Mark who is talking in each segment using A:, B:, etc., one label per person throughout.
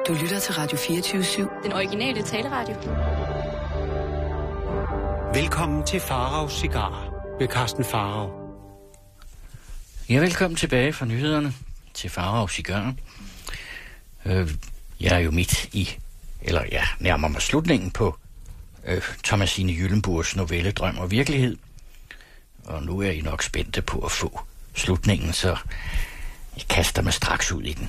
A: Du lytter til Radio 24/7.
B: Den originale taleradio.
C: Velkommen til Faraos Cigarer ved Carsten Farao.
D: Ja, velkommen tilbage fra nyhederne til Faraos Cigarer. Jeg er jo midt i, eller jeg nærmer mig slutningen på Thomasine Gyllenbourgs novelle Drøm og Virkelighed. Og nu er I nok spændte på at få slutningen, så jeg kaster mig straks ud i den.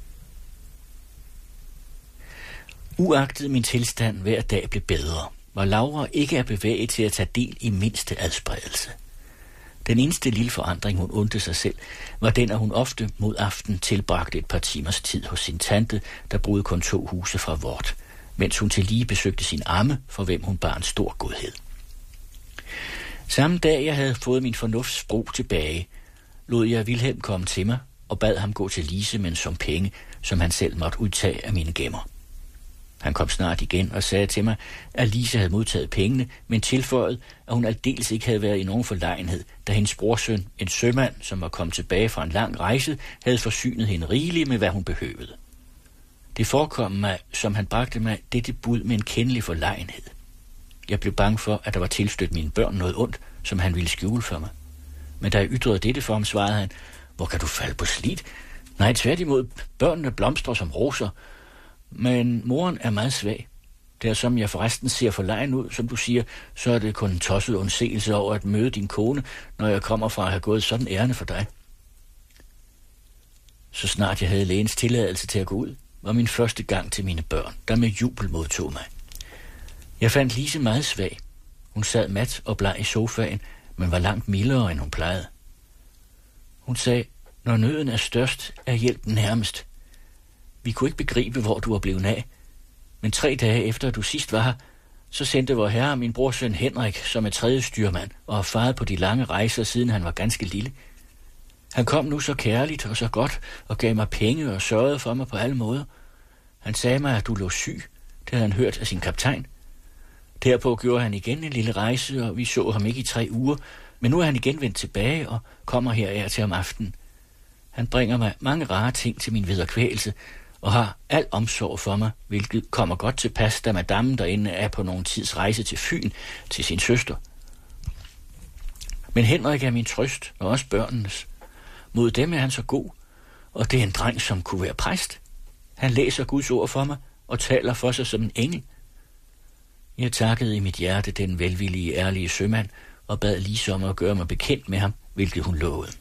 D: Uagtet min tilstand hver dag blev bedre, var Laura ikke at bevæge til at tage del i mindste adspredelse. Den eneste lille forandring, hun undte sig selv, var den, at hun ofte mod aften tilbragte et par timers tid hos sin tante, der boede kun 2 huse fra vort, mens hun tillige besøgte sin amme, for hvem hun bar en stor godhed. Samme dag, jeg havde fået min fornuftsbrug tilbage, lod jeg Vilhelm komme til mig og bad ham gå til Lise med en sum penge, som han selv måtte udtage af mine gemmer. Han kom snart igen og sagde til mig, at Lise havde modtaget pengene, men tilføjede, at hun aldeles ikke havde været i nogen forlegenhed, da hendes brorsøn, en sømand, som var kommet tilbage fra en lang rejse, havde forsynet hende rigeligt med, hvad hun behøvede. Det forekom mig, som han bragte mig dette bud med en kendelig forlegenhed. Jeg blev bange for, at der var tilstødt mine børn noget ondt, som han ville skjule for mig. Men da jeg ytrede dette for ham, svarede han, hvor kan du falde på slidt? Nej, tværtimod, børnene blomstrer som roser, men moren er meget svag. Det er som jeg forresten ser forlegen ud, som du siger, så er det kun en tosset undsigelse over at møde din kone, når jeg kommer fra at have gået sådan ærende for dig. Så snart jeg havde lægens tilladelse til at gå ud, var min første gang til mine børn, der med jubel modtog mig. Jeg fandt Lise meget svag. Hun sad mat og bleg i sofaen, men var langt mildere, end hun plejede. Hun sagde, når nøden er størst, er hjælpen nærmest. Vi kunne ikke begribe, hvor du var blevet af. Men 3 dage efter, at du sidst var her, så sendte vor herre min brorsøn Henrik som er 3. styrmand og har faret på de lange rejser, siden han var ganske lille. Han kom nu så kærligt og så godt og gav mig penge og sørgede for mig på alle måder. Han sagde mig, at du lå syg. Det havde han hørt af sin kaptajn. Derpå gjorde han igen en lille rejse, og vi så ham ikke i 3 uger, men nu er han igen vendt tilbage og kommer her til om aftenen. Han bringer mig mange rare ting til min vederkvælelse, og har al omsorg for mig, hvilket kommer godt til pas, da madammen derinde er på nogen tids rejse til Fyn til sin søster. Men Henrik er min trøst, og også børnenes. Mod dem er han så god, og det er en dreng, som kunne være præst. Han læser Guds ord for mig og taler for sig som en engel. Jeg takkede i mit hjerte den velvillige, ærlige sømand og bad Lise om at gøre mig bekendt med ham, hvilket hun lovede.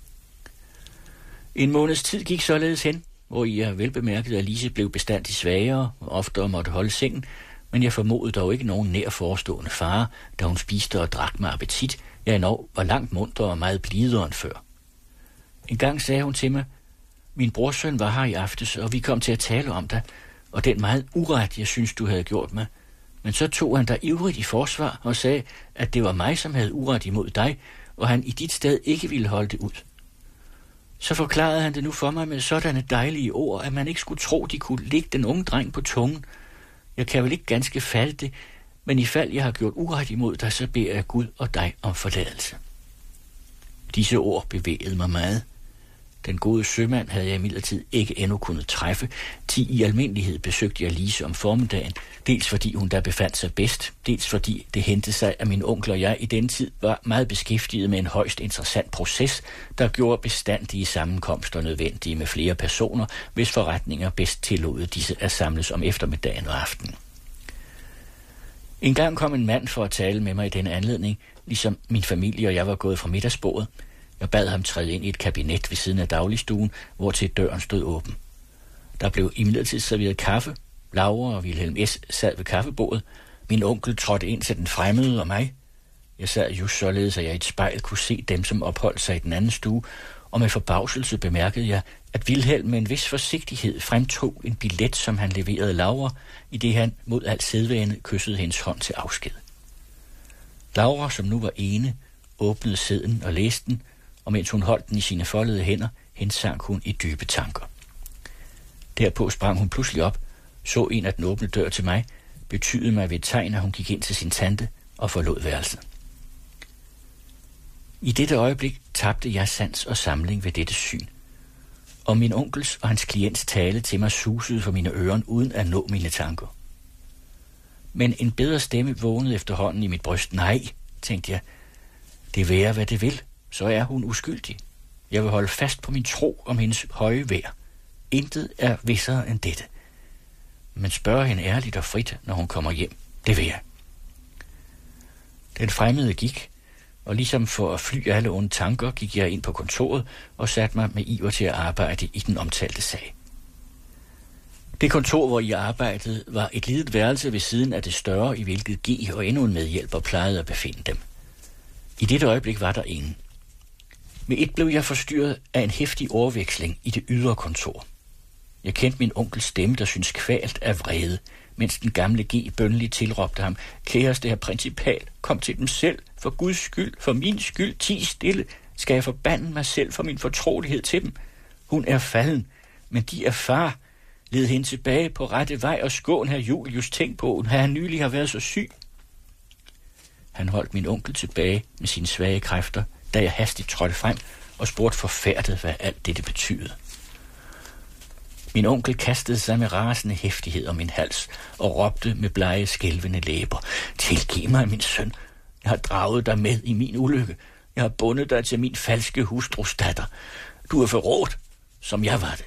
D: En måneds tid gik således hen, hvor jeg velbemærkede, at Lise blev bestandig svagere og oftere måtte holde sengen, men jeg formodede dog ikke nogen nær forestående fare, da hun spiste og drak med appetit. Jeg endnu var langt munter og meget blidere end før. En gang sagde hun til mig, min brorsøn var her i aftes, og vi kom til at tale om dig, og den meget uret, jeg synes, du havde gjort mig. Men så tog han dig ivrigt i forsvar og sagde, at det var mig, som havde uret imod dig, og han i dit sted ikke ville holde det ud. Så forklarede han det nu for mig med sådanne dejlige ord, at man ikke skulle tro, de kunne ligge den unge dreng på tungen. Jeg kan vel ikke ganske falde det, men i fald jeg har gjort uret imod dig, så beder jeg Gud og dig om forladelse. Disse ord bevægede mig meget. Den gode sømand havde jeg imidlertid ikke endnu kunnet træffe. I almindelighed besøgte jeg Lise om formiddagen, dels fordi hun der befandt sig bedst, dels fordi det hentede sig, at min onkel og jeg i den tid var meget beskæftiget med en højst interessant proces, der gjorde bestandige sammenkomster nødvendige med flere personer, hvis forretninger bedst tillod disse at samles om eftermiddagen og aftenen. En gang kom en mand for at tale med mig i denne anledning, ligesom min familie og jeg var gået fra middagsbordet. Jeg bad ham træde ind i et kabinet ved siden af dagligstuen, hvortil døren stod åben. Der blev imidlertid serveret kaffe. Laura og Vilhelm S. sad ved kaffebordet. Min onkel trådte ind til den fremmede og mig. Jeg sad just således, at jeg i et spejl kunne se dem, som opholdt sig i den anden stue, og med forbavselse bemærkede jeg, at Vilhelm med en vis forsigtighed fremtog en billet, som han leverede Laura, i det han mod al sædvane kyssede hendes hånd til afsked. Laura, som nu var ene, åbnede sedlen og læste den, og mens hun holdt den i sine foldede hænder, hensank hun i dybe tanker. Derpå sprang hun pludselig op, så en af den åbne dør til mig, betydede mig ved et tegn, at hun gik ind til sin tante og forlod værelset. I dette øjeblik tabte jeg sans og samling ved dette syn, og min onkels og hans klients tale til mig susede for mine ører uden at nå mine tanker. Men en bedre stemme vågnede efterhånden i mit bryst. Nej, tænkte jeg, det være hvad det vil, så er hun uskyldig. Jeg vil holde fast på min tro om hendes høje værd. Intet er vissere end dette. Men spørg hende ærligt og frit, når hun kommer hjem. Det vil jeg. Den fremmede gik, og ligesom for at fly alle onde tanker, gik jeg ind på kontoret og satte mig med iver til at arbejde i den omtalte sag. Det kontor, hvor jeg arbejdede, var et lille værelse ved siden af det større, i hvilket G og endnu en medhjælper plejede at befinde dem. I dette øjeblik var der ingen. Med et blev jeg forstyrret af en heftig overveksling i det ydre kontor. Jeg kendte min onkels stemme, der syntes kvalt af vrede, mens den gamle G bønneligt tilråbte ham: Kæreste herr principal, kom til dem selv, for Guds skyld, for min skyld, ti stille. Skal jeg forbande mig selv for min fortrolighed til dem? Hun er falden, men de er far. Led hende tilbage på rette vej og skån herr Julius, tænk på, at han nylig har været så syg. Han holdt min onkel tilbage med sine svage kræfter, da jeg hastigt trådte frem og spurgte forfærdet, hvad alt dette betydede. Min onkel kastede sig med rasende heftighed om min hals og råbte med blege, skælvende læber: Tilgiv mig, min søn. Jeg har draget dig med i min ulykke. Jeg har bundet dig til min falske hustrus datter. Du er forrådt, som jeg var det.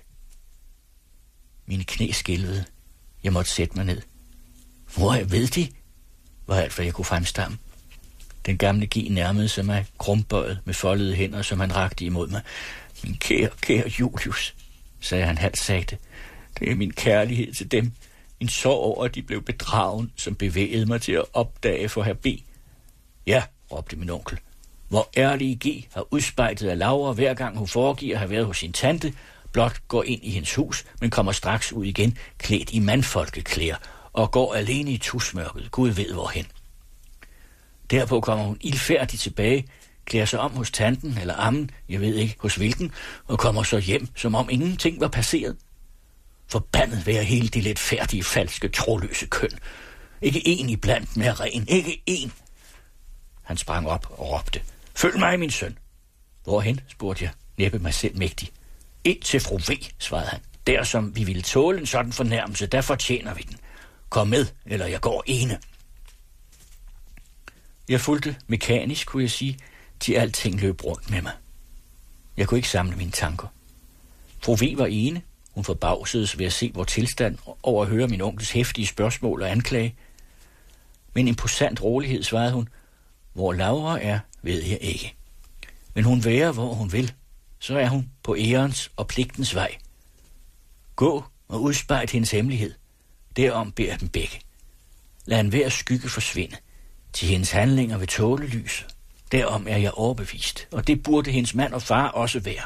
D: Mine knæ skælvede. Jeg måtte sætte mig ned. Hvor ved de? Var alt, hvad jeg kunne fremstamme. Den gamle G nærmede sig mig, krumbøjet med foldede hænder, som han rakte imod mig. Min kære Julius, sagde han halvsagte. Det er min kærlighed til dem. Min sorg over, at de blev bedragen, som bevægede mig til at opdage for herr B. Ja, råbte min onkel. Hvor ærlige G har udspejtet af Laura, hver gang hun foregiver at have været hos sin tante, blot går ind i hendes hus, men kommer straks ud igen, klædt i mandfolkeklæder, og går alene i tusmørket, Gud ved hvorhen. Derpå kommer hun ildfærdigt tilbage, klæder sig om hos tanten eller ammen, jeg ved ikke hos hvilken, og kommer så hjem, som om ingenting var passeret. Forbandet være hele det lidt færdige, falske, troløse køn. Ikke en iblandt dem er ren, ikke en. Han sprang op og råbte: Følg mig, min søn. Hvorhen, spurgte jeg, næppe mig selv mægtig. Ind til fru V, svarede han. Der som vi ville tåle en sådan fornærmelse, der fortjener vi den. Kom med, eller jeg går ene. Jeg fulgte mekanisk, kunne jeg sige, til alting løb rundt med mig. Jeg kunne ikke samle mine tanker. Fru V var ene. Hun forbavsedes ved at se vor tilstand over at høre min onkels heftige spørgsmål og anklage. Med en imposant rolighed svarede hun: Hvor Laura er, ved jeg ikke. Men hun være, hvor hun vil, så er hun på ærens og pligtens vej. Gå og udspejt hendes hemmelighed. Derom beder jeg dem begge. Lad enhver skygge forsvinde. Til hendes handlinger ved tåle lys. Derom er jeg overbevist, og det burde hendes mand og far også være.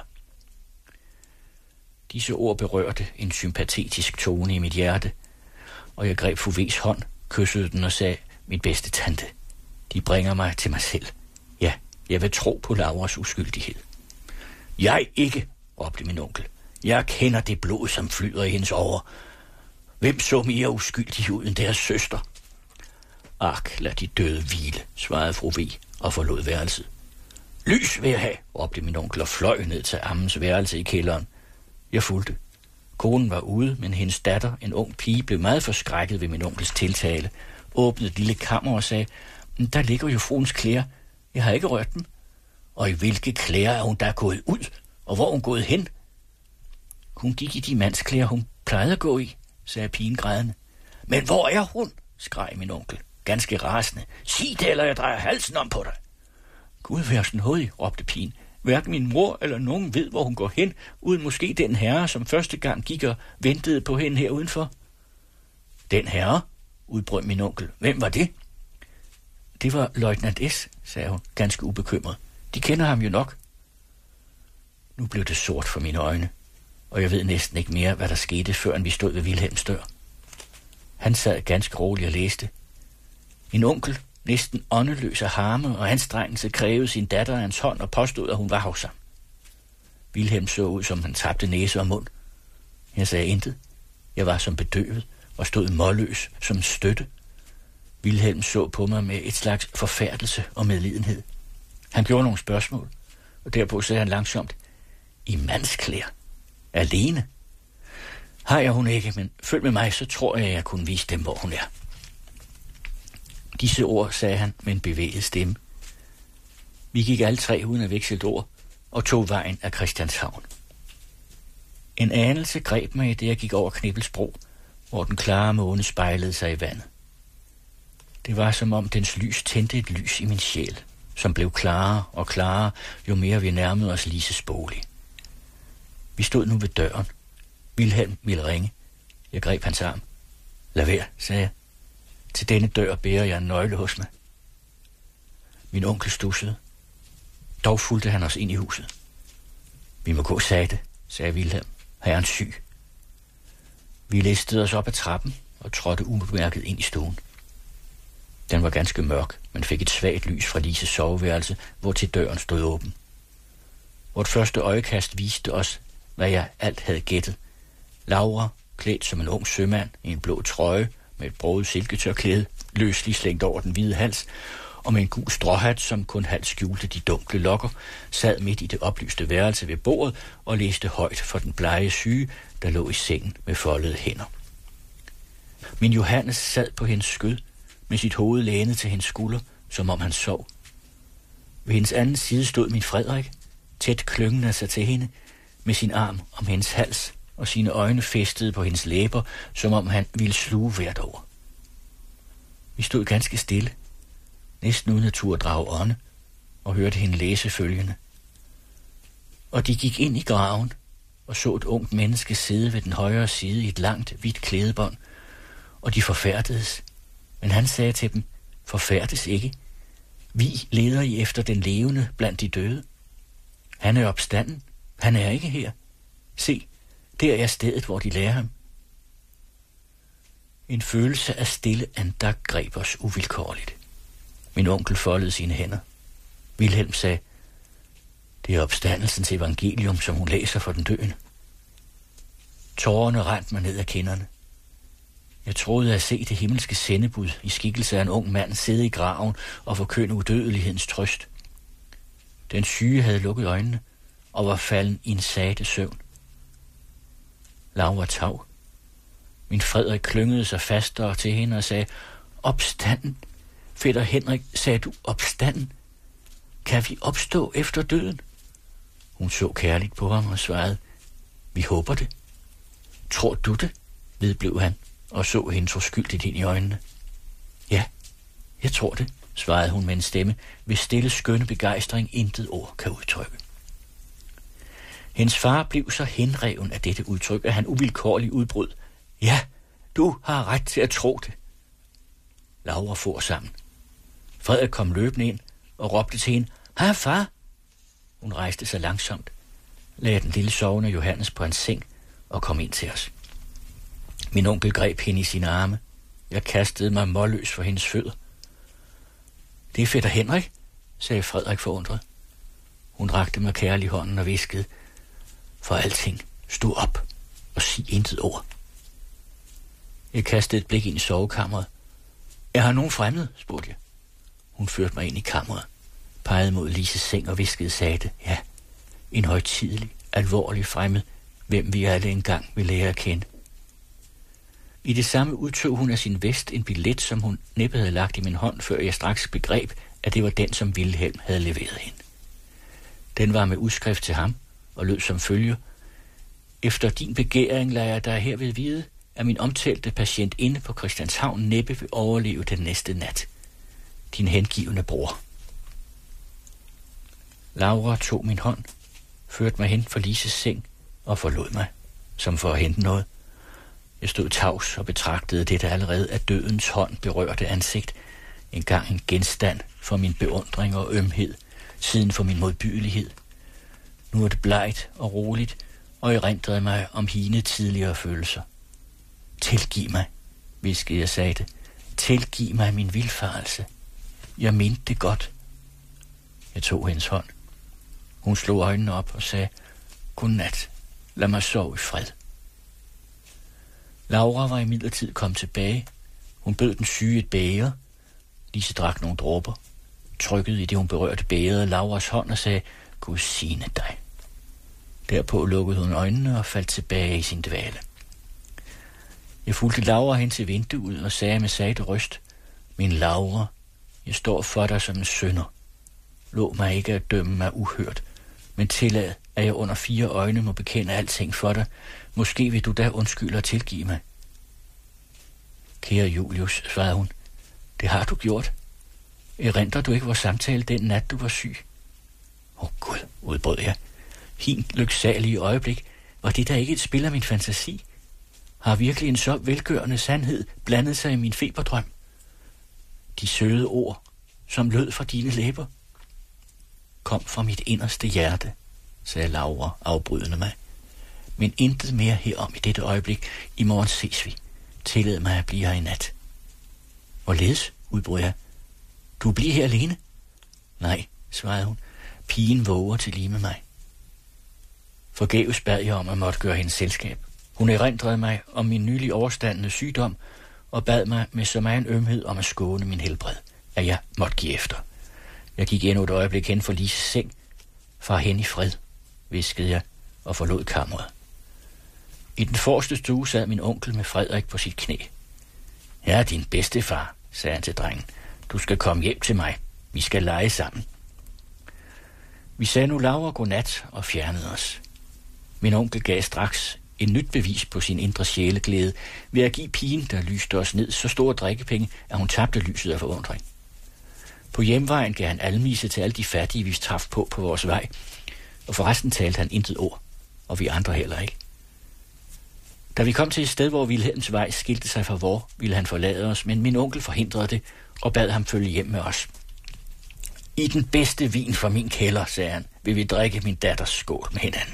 D: Disse ord berørte en sympatetisk tone i mit hjerte, og jeg greb fru V's hånd, kyssede den og sagde: Mit bedste tante, de bringer mig til mig selv. Ja, jeg vil tro på Lauras uskyldighed. Jeg ikke, råbte min onkel. Jeg kender det blod, som flyder i hendes årer. Hvem så mere uskyldig ud end deres søster? Ak, lad de døde hvile, svarede fru V og forlod værelset. Lys vil jeg have, råbte min onkel og fløj ned til ammens værelse i kælderen. Jeg fulgte. Konen var ude, men hendes datter, en ung pige, blev meget forskrækket ved min onkels tiltale, åbnede et lille kammer og sagde: Der ligger jo fruens klæder. Jeg har ikke rørt dem. Og i hvilke klæder er hun da gået ud, og hvor er hun gået hen? Hun gik i de mandsklæder, hun plejede at gå i, sagde pigen grædende. Men hvor er hun? Skreg min onkel, ganske rasende. Sig det, eller jeg drejer halsen om på dig. Gud vær sådan høj, råbte pigen. Hverken min mor eller nogen ved, hvor hun går hen, uden måske den herre, som første gang gik og ventede på hende her udenfor. Den herre? Udbrød min onkel. Hvem var det? Det var løjtnant S, sagde hun, ganske ubekymret. De kender ham jo nok. Nu blev det sort for mine øjne, og jeg ved næsten ikke mere, hvad der skete, før vi stod ved Vilhelms dør. Han sad ganske roligt og læste. Min onkel, næsten åndeløs af harme og anstrengelse, krævede sin datter af hans hånd og påstod, at hun var hos ham. Vilhelm så ud, som han tabte næse og mund. Jeg sagde intet. Jeg var som bedøvet og stod målløs som støtte. Vilhelm så på mig med et slags forfærdelse og medlidenhed. Han gjorde nogle spørgsmål, og derpå sagde han langsomt: I mandsklæder. Alene? Har jeg hun ikke, men følg med mig, så tror jeg kunne vise dem, hvor hun er. Disse ord sagde han med en bevæget stemme. Vi gik alle tre uden at veksle et ord og tog vejen af Christianshavn. En anelse greb mig, i det jeg gik over Knibbelsbro, hvor den klare måne spejlede sig i vandet. Det var som om dens lys tændte et lys i min sjæl, som blev klarere og klarere, jo mere vi nærmede os Lises bolig. Vi stod nu ved døren. Vilhelm ville ringe. Jeg greb hans arm. Lad være, sagde jeg. Til denne dør bærer jeg en nøgle hos mig. Min onkel stussede. Dog fulgte han os ind i huset. Vi må gå sagde Vilhelm. Herren syg. Vi listede os op ad trappen og trådte ubemærket ind i stuen. Den var ganske mørk, men fik et svagt lys fra Lises soveværelse, hvor til døren stod åben. Vort første øjekast viste os, hvad jeg alt havde gættet. Laura, klædt som en ung sømand i en blå trøje med et broget silketørklæde, løsligt slængt over den hvide hals, og med en gul stråhat, som kun halvt skjulte de dunkle lokker, sad midt i det oplyste værelse ved bordet og læste højt for den blege syge, der lå i sengen med foldede hænder. Min Johannes sad på hendes skød, med sit hoved lænet til hendes skulder, som om han sov. Ved hendes anden side stod min Frederik, tæt klyngende sig til hende, med sin arm om hendes hals og sine øjne fæstede på hendes læber, som om han ville sluge hvert ord. Vi stod ganske stille, næsten uden at turde drage ånde, og hørte hende læse følgende. Og de gik ind i graven og så et ungt menneske sidde ved den højre side i et langt, hvidt klædebånd, og de forfærdedes. Men han sagde til dem, forfærdes ikke. Vi leder I efter den levende blandt de døde. Han er opstanden. Han er ikke her. Se, der er stedet, hvor de lærer ham. En følelse af stille andagt greb os uvilkårligt. Min onkel foldede sine hænder. Vilhelm sagde, det er opstandelsens evangelium, som hun læser for den døende. Tårerne rendte mig ned ad kinderne. Jeg troede at se det himmelske sendebud i skikkelse af en ung mand sidde i graven og forkynde udødelighedens trøst. Den syge havde lukket øjnene og var falden i en sate søvn. Laura tav. Min Frederik klyngede sig fastere til hende og sagde, opstanden. Fætter Henrik, sagde du opstanden? Kan vi opstå efter døden? Hun så kærligt på ham og svarede, vi håber det. Tror du det? Vedblev han og så hende så skyldigt ind i øjnene. Ja, jeg tror det, svarede hun med en stemme, hvis stille skønne begejstring intet ord kan udtrykke. Hendes far blev så henreven af dette udtryk, at han uvilkårligt udbrød. Ja, du har ret til at tro det. Laura for sammen. Frederik kom løbende ind og råbte til hende, hej far! Hun rejste sig langsomt, lagde den lille sovende Johannes på hans seng og kom ind til os. Min onkel greb hende i sine arme. Jeg kastede mig målløs for hendes fødder. Det er fætter Henrik, sagde Frederik forundret. Hun rakte mig kærlig hånden og viskede, for alting, stå op og sig intet ord. Jeg kastede et blik ind i sovekammeret. Er her nogen fremmed, spurgte jeg. Hun førte mig ind i kammeret, pegede mod Lises seng og viskede sagte, ja, en højtidelig, alvorlig fremmed, hvem vi alle engang vil lære at kende. I det samme udtog hun af sin vest en billet, som hun næppe havde lagt i min hånd, før jeg straks begreb, at det var den, som Vilhelm havde leveret hende. Den var med udskrift til ham og lød som følger. Efter din begæring lader jeg dig herved vide, at min omtalte patient inde på Christianshavn næppe vil overleve den næste nat. Din hengivne bror. Laura tog min hånd, førte mig hen for Lises seng og forlod mig, som for at hente noget. Jeg stod tavs og betragtede det, der allerede af dødens hånd berørte ansigt, engang en genstand for min beundring og ømhed, siden for min modbydelighed. Nu er det blegt og roligt, og erindrede mig om hine tidligere følelser. Tilgiv mig, hviskede jeg sagde det. Tilgiv mig min vildfarelse. Jeg mente det godt. Jeg tog hendes hånd. Hun slog øjnene op og sagde, godnat, lad mig sove i fred. Laura var imidlertid kommet tilbage. Hun bød den syge et bæger. Lise drak nogle dråber, trykkede i det, hun berørte bægeret Lauras hånd og sagde, Gud signe dig. Derpå lukkede hun øjnene og faldt tilbage i sin dvale. Jeg fulgte Laura hen til vinduet og sagde med sagte røst: Min Laura, jeg står for dig som en synder. Lov mig ikke at dømme mig uhørt, men tillad, at jeg under 4 øjne må bekende alting for dig. Måske vil du da undskylde og tilgive mig. Kære Julius, svarede hun, det har du gjort. Erindrer du ikke vores samtale den nat, du var syg? Gud, udbrød jeg. Hin lyksalige øjeblik, var det da ikke et spil af min fantasi? Har virkelig en så velgørende sandhed blandet sig i min feberdrøm? De søde ord, som lød fra dine læber, kom fra mit inderste hjerte, sagde Laura afbrydende mig. Men intet mere herom i dette øjeblik. I morgen ses vi. Tillad mig at blive her i nat. Hvorledes, udbrød jeg. Du bliver her alene? Nej, svarede hun. Pigen våger til lige med mig. Forgæves bad jeg om at måtte gøre hendes selskab. Hun erindrede mig om min nylig overstandende sygdom og bad mig med så meget ømhed om at skåne min helbred, at jeg måtte give efter. Jeg gik endnu et øjeblik hen for Lises seng. Far hen i fred, hviskede jeg og forlod kammeret. I den forreste stue sad min onkel med Frederik på sit knæ. Jeg er din bedstefar, sagde han til drengen. Du skal komme hjem til mig. Vi skal lege sammen. Vi sagde nu Laura godnat og fjernede os. Min onkel gav straks en nyt bevis på sin indre sjæleglæde ved at give pigen, der lyste os ned, så store drikkepenge, at hun tabte lyset af forundring. På hjemvejen gav han almise til alle de fattige, vi traf på vores vej, og forresten talte han intet ord, og vi andre heller ikke. Da vi kom til et sted, hvor Vilhelms vej skilte sig fra vor, ville han forlade os, men min onkel forhindrede det og bad ham følge hjem med os. I den bedste vin fra min kælder, sagde han, vil vi drikke min datters skål med hinanden.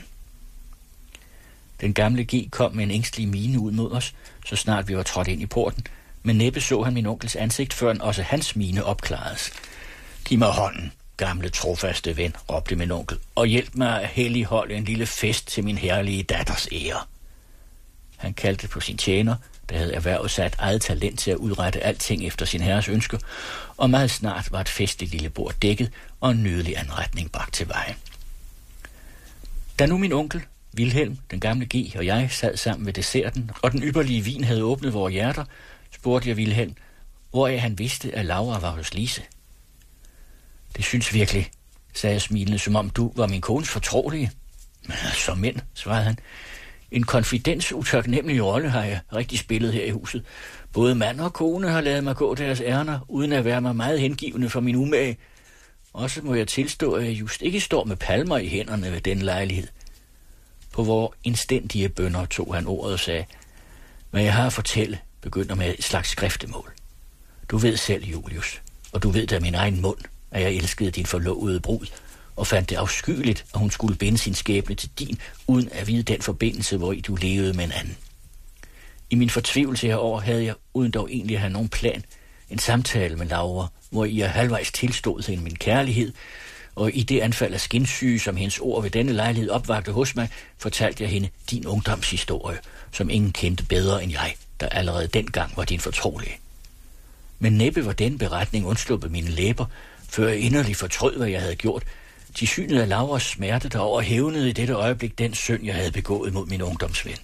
D: Den gamle G kom med en ængstelig mine ud mod os, så snart vi var trådt ind i porten, men næppe så han min onkels ansigt, før også hans mine opklaredes. Giv mig hånden, gamle trofaste ven, råbte min onkel, og hjælp mig at helligholde en lille fest til min herlige datters ære. Han kaldte på sin tjener, der havde erhvervet sig et eget talent til at udrette alting efter sin herres ønsker, og meget snart var et festligt lille bord dækket og en nydelig anretning bragt til veje. Da nu min onkel, Vilhelm, den gamle G og jeg sad sammen ved desserten, og den ypperlige vin havde åbnet vores hjerter, spurgte jeg Vilhelm, hvoraf han vidste, at Laura var hos Lise. Det synes virkelig, sagde jeg smilende, som om du var min kones fortrolige. Som mænd, svarede han. En konfidens utaknemmelig rolle har jeg rigtig spillet her i huset. Både mand og kone har ladet mig gå deres ærner, uden at være mig meget hengivende for min umage. Også må jeg tilstå, at jeg just ikke står med palmer i hænderne ved den lejlighed. På vor indstændige bønner tog han ordet og sagde, hvad jeg har at fortælle, begynder med et slags skriftemål. Du ved selv, Julius, og du ved da min egen mund, at jeg elskede din forlovede brud, og fandt det afskyeligt, at hun skulle binde sin skæbne til din, uden at vide den forbindelse, hvor du levede med en anden. I min fortvivlelse herover havde jeg, uden dog egentlig at have nogen plan, en samtale med Laura, hvor jeg halvvejs tilstod hende min kærlighed, og i det anfald af skinsyge, som hendes ord ved denne lejlighed opvagte hos mig, fortalte jeg hende din ungdomshistorie, som ingen kendte bedre end jeg, der allerede dengang var din fortrolige. Men næppe var den beretning undsluppet mine læber, før jeg inderligt fortrød, hvad jeg havde gjort, til synet af Lauras smerte, der overhævnede i dette øjeblik den synd, jeg havde begået mod min ungdomsven.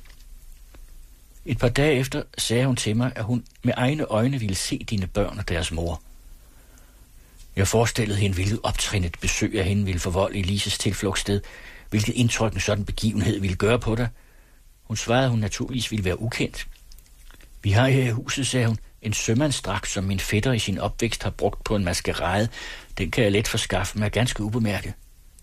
D: Et par dage efter sagde hun til mig, at hun med egne øjne ville se dine børn og deres mor. Jeg forestillede hende, hvilket optrin et besøg af hende ville forvolde i Lises tilflugtssted, hvilket indtryk en sådan begivenhed ville gøre på dig. Hun svarede, at hun naturligvis ville være ukendt. Vi har her i huset, sagde hun, en sømandsdragt, som min fætter i sin opvækst har brugt på en maskerade. Den kan jeg let forskaffe mig ganske ubemærket.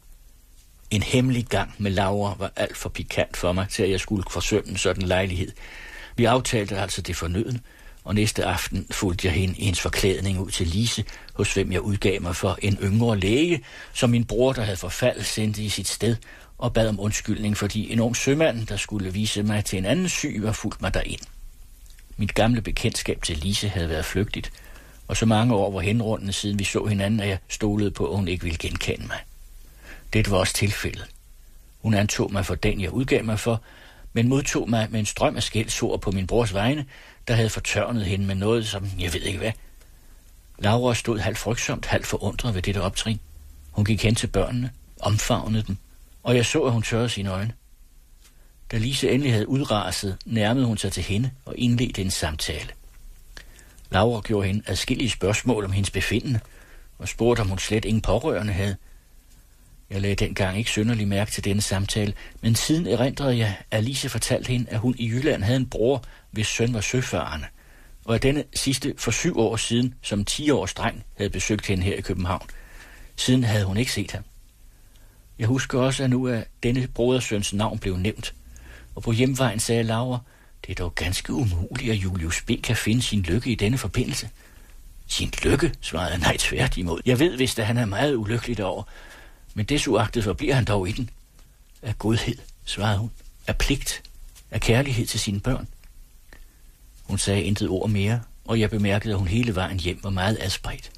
D: En hemmelig gang med Laura var alt for pikant for mig, til at jeg skulle forsømme en sådan lejlighed. Vi aftalte altså det fornødne, og næste aften fulgte jeg hende i hendes forklædning ud til Lise, hos hvem jeg udgav mig for en yngre læge, som min bror, der havde forfaldet, sendte i sit sted, og bad om undskyldning, fordi en ung sømand, der skulle vise mig til en anden syg, var fulgt mig derind. Mit gamle bekendtskab til Lise havde været flygtigt, og så mange år var henrundende, siden vi så hinanden, at jeg stolede på, at hun ikke ville genkende mig. Det var også tilfældet. Hun antog mig for den, jeg udgav mig for, men modtog mig med en strøm af skældsord på min brors vegne, der havde fortørnet hende med noget, som jeg ved ikke hvad. Laura stod halvt frygtsomt, halvt forundret ved dette optrin. Hun gik hen til børnene, omfavnede dem og jeg så, at hun tørrede sine øjne. Da Lise endelig havde udraset, nærmede hun sig til hende og indledte en samtale. Laura gjorde hende adskillige spørgsmål om hendes befindende, og spurgte, om hun slet ingen pårørende havde. Jeg lagde dengang ikke synderlig mærke til denne samtale, men siden erindrede jeg, at Lise fortalte hende, at hun i Jylland havde en bror, hvis søn var søfarende, og at denne sidste for 7 år siden, som 10-års dreng, havde besøgt hende her i København. Siden havde hun ikke set ham. Jeg husker også, at nu er denne brodersøns navn blev nævnt, og på hjemvejen sagde Laura, det er dog ganske umuligt, at Julius B. kan finde sin lykke i denne forbindelse. Sin lykke, svarede jeg nej tværtimod. Jeg ved vist, at han er meget ulykkelig derover, men desuagtet forbliver han dog i den. Af godhed, svarede hun. Af pligt. Af kærlighed til sine børn. Hun sagde intet ord mere, og jeg bemærkede, at hun hele vejen hjem var meget adspredt.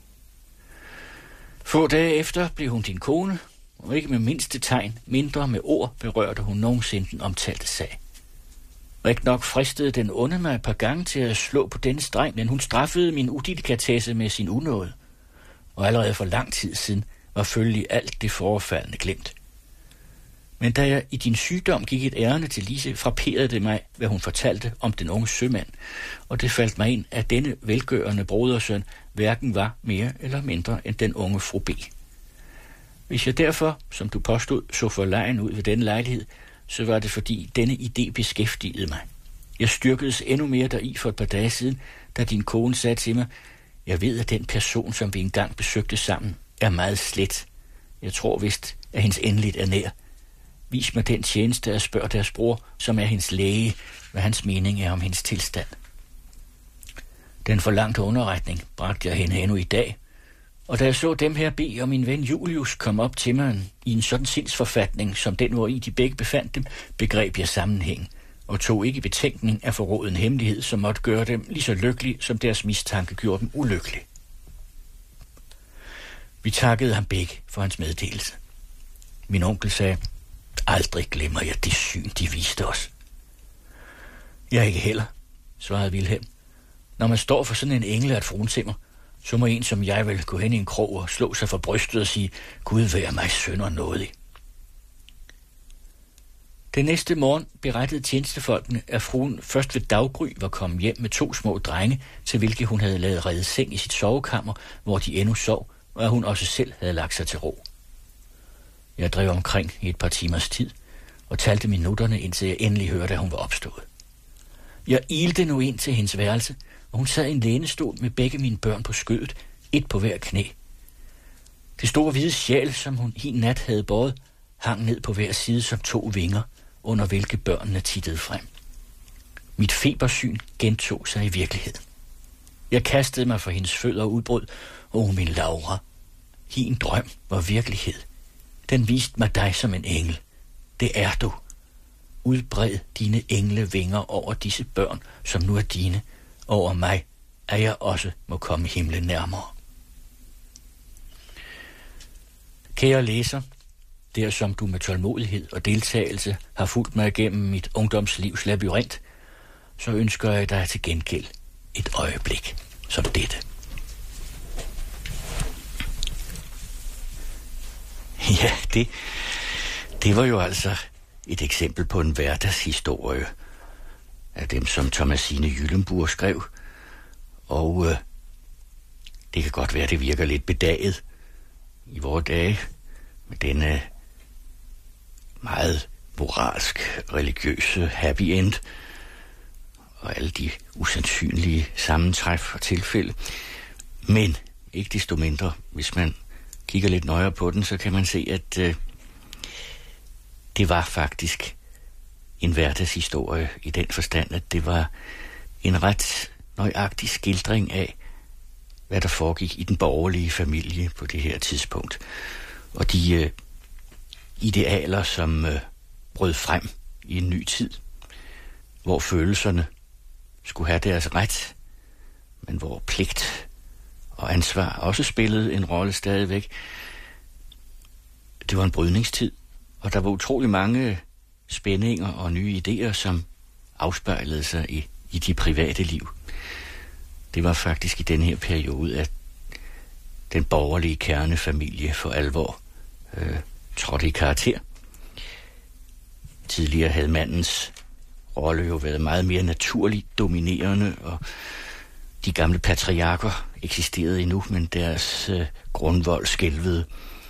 D: Få dage efter blev hun din kone, og ikke med mindste tegn, mindre med ord, berørte hun nogensinde den omtalte sag. Og ikke nok fristede den onde mig et par gange til at slå på denne streng, men hun straffede min udelikatesse med sin unåde. Og allerede for lang tid siden var følgelig alt det forfaldende glemt. Men da jeg i din sygdom gik et ærinde til Lise, frapperede det mig, hvad hun fortalte om den unge sømand, og det faldt mig ind, at denne velgørende brodersøn hverken var mere eller mindre end den unge fru B. Hvis jeg derfor, som du påstod, så forlegen ud ved denne lejlighed, så var det fordi denne idé beskæftigede mig. Jeg styrkedes endnu mere deri for et par dage siden, da din kone sagde til mig, jeg ved, at den person, som vi engang besøgte sammen, er meget slet. Jeg tror vist, at hendes endeligt er nær. Vis mig den tjeneste at spørge deres bror, som er hendes læge, hvad hans mening er om hendes tilstand. Den forlangte underretning bragte jeg hende endnu i dag, og da jeg så dem her bede, og min ven Julius kom op til mig i en sådan sindsforfatning, som den, hvor i de begge befandt dem, begreb jeg sammenhæng, og tog ikke betænkning af forrådet en hemmelighed, som måtte gøre dem lige så lykkelige, som deres mistanke gjorde dem ulykkelige. Vi takkede ham begge for hans meddelelse. Min onkel sagde, aldrig glemmer jeg det syn, de viste os. Jeg ikke heller, svarede Vilhelm. Når man står for sådan en engel af et fruensimmer, så må en som jeg vil gå hen i en krog og slå sig for brystet og sige, Gud vær mig sønder nådig. Den næste morgen berettede tjenestefolkene, at fruen først ved daggry var kommet hjem med 2 små drenge, til hvilke hun havde lavet redde seng i sit sovekammer, hvor de endnu sov, og at hun også selv havde lagt sig til ro. Jeg drev omkring i et par timers tid, og talte minutterne, indtil jeg endelig hørte, at hun var opstået. Jeg ilte nu ind til hendes værelse, og hun sad i en lænestol med begge mine børn på skødet, et på hver knæ. Det store hvide sjal, som hun i nat havde båret, hang ned på hver side som 2 vinger, under hvilke børnene tittede frem. Mit febersyn gentog sig i virkeligheden. Jeg kastede mig for hendes fødder og udbrød, min Laura, hin drøm var virkelighed. Den viste mig dig som en engel. Det er du. Udbred dine englevinger over disse børn, som nu er dine, over mig, at jeg også må komme himlen nærmere. Kære læser, der som du med tålmodighed og deltagelse har fulgt mig igennem mit ungdomslivs labyrint, så ønsker jeg dig til gengæld et øjeblik som dette. Ja, det var jo altså et eksempel på en hverdagshistorie af dem, som Thomasine Gyllenburg skrev. Og det kan godt være, det virker lidt bedaget i vore dage med denne meget moralsk, religiøse happy end og alle de usandsynlige sammentræf og tilfælde. Men ikke desto mindre, hvis man kigger lidt nøjere på den, så kan man se, at det var faktisk en hverdagshistorie i den forstand, at det var en ret nøjagtig skildring af, hvad der foregik i den borgerlige familie på det her tidspunkt. Og de idealer, som brød frem i en ny tid, hvor følelserne skulle have deres ret, men hvor pligt og ansvar også spillede en rolle stadigvæk. Det var en brydningstid, og der var utrolig mange spændinger og nye idéer, som afspejlede sig i de private liv. Det var faktisk i den her periode, at den borgerlige kernefamilie for alvor trådte i karakter. Tidligere havde mandens rolle jo været meget mere naturligt dominerende, og de gamle patriarker eksisterede endnu, men deres grundvold skælvede.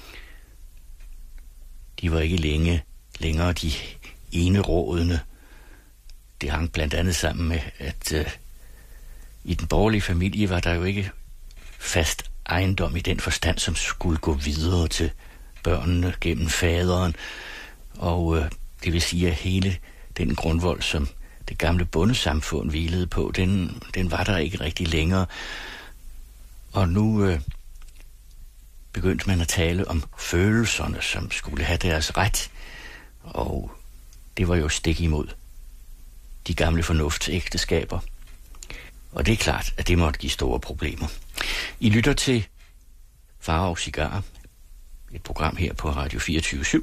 D: De var ikke længere de enerådende. Det hang blandt andet sammen med, at i den borgerlige familie var der jo ikke fast ejendom i den forstand, som skulle gå videre til børnene gennem faderen. Og det vil sige, at hele den grundvold, som det gamle bondesamfund hvilede på, den var der ikke rigtig længere. Og nu begyndte man at tale om følelserne, som skulle have deres ret. Og det var jo stik imod de gamle fornuftsægteskaber. Og det er klart, at det måtte give store problemer. I lytter til Farag Cigarer, et program her på Radio 24/7.